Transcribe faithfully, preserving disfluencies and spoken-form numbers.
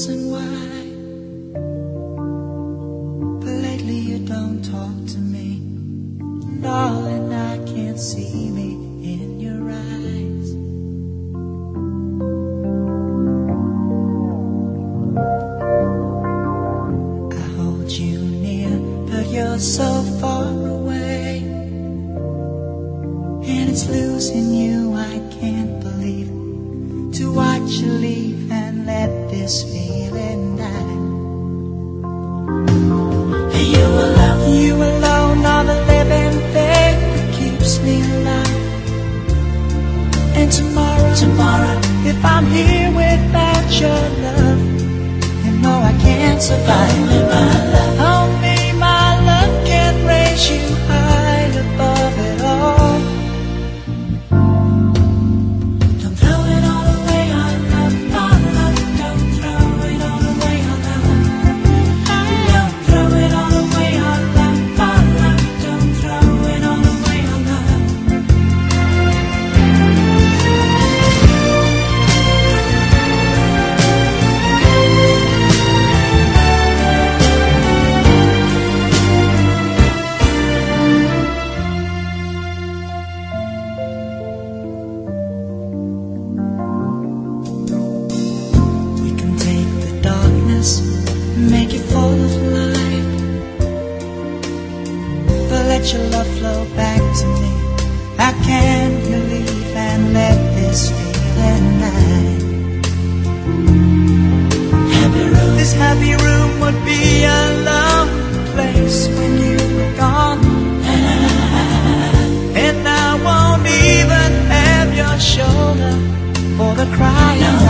reason why, but lately you don't talk to me. Darling, I can't see me in your eyes. I hold you near, but you're so far away, and it's losing you, I can't believe. To watch you leave and let this feeling die. And you alone, you alone are the living thing that keeps me alive. And tomorrow, tomorrow, if I'm here without your love, you know I can't survive. Only my love, only my love can raise you high above it all. Make it full of light, but let your love flow back to me. How can you leave and let this feeling die? Happy room. This happy room would be a lonely place when you were gone, and I won't even have your shoulder for the crying.